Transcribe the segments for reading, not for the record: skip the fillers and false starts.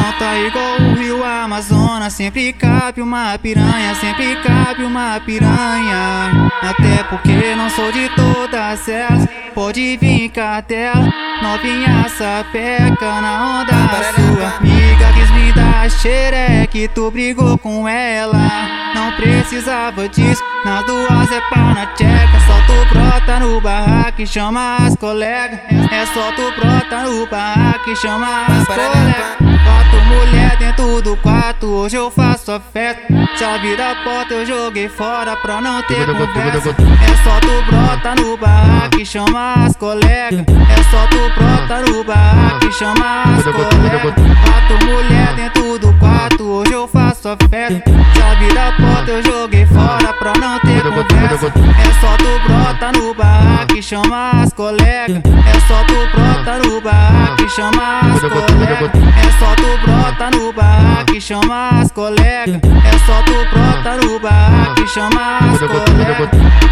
coração tá igual o rio Amazonas, sempre cabe uma piranha, sempre cabe uma piranha. Até porque não sou de todas elas, pode vir cartela, novinha sapeca na onda. Sua amiga quis me dar xereque, tu brigou com ela, não precisava disso. Nas duas é pau na tcheca, só tu brota no barraco e chama as colegas. É só tu brota no barraco e chama as colegas. Quatro mulher dentro do quarto, hoje eu faço a festa. Chave da porta eu joguei fora pra não ter conversa. É só tu brota no barraco e chama as colegas. É só tu brota no barraco e chama as colegas. Quatro mulher dentro do quarto, hoje eu faço a festa. Chave da porta eu joguei fora pra não ter conversa. É só tu brota no barraco e chama as colegas. É só tu brota no barraco e chama as colegas. É só tu brota no barraco e chama as colegas. É só tu brota no barraco e chama as colegas.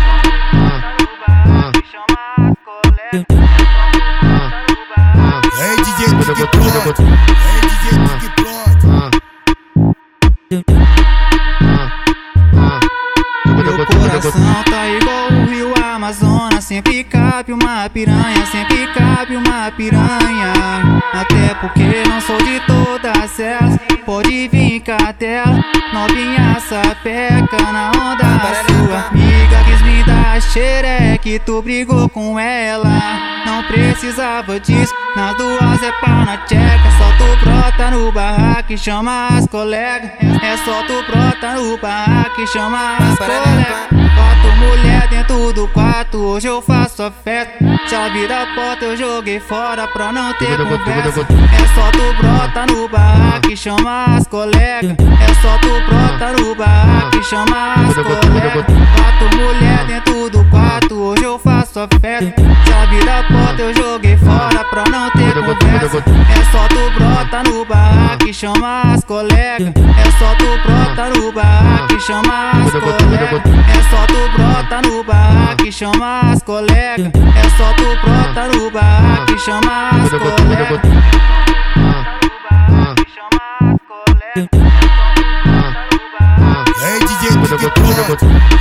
Ei DJ Big Prod, ei DJ Big Prod. Meu coração tá igual o rio Amazonas, sempre cabe uma piranha, sempre cabe uma piranha. Até porque não sou de todas elas, pode vir cartela, novinha sapeca na onda. Sua amiga quis me dar xereque, tu brigou com ela, não precisava disso. Nas duas é pau na tcheca, só tu brota no barraco e chama as colegas. É só tu brota no barraco e chama as colegas. Quatro mulher dentro do quarto, hoje eu faço a festa. Chave da porta eu joguei fora pra não ter conversa. É só tu brota no barraco e chama as colegas. É só tu brota no barraco e chama as colegas. Quatro mulher dentro do quarto, hoje eu faço a festa. Chave da porta eu joguei fora pra não ter conversa. É só tu brota no barraco e chama as colegas. É só tu brota no barraco e chama as colegas. É só tu brota no barraco e chama as colegas. É só tu brota no barraco e chama as colegas. Ei DJ Big Prod.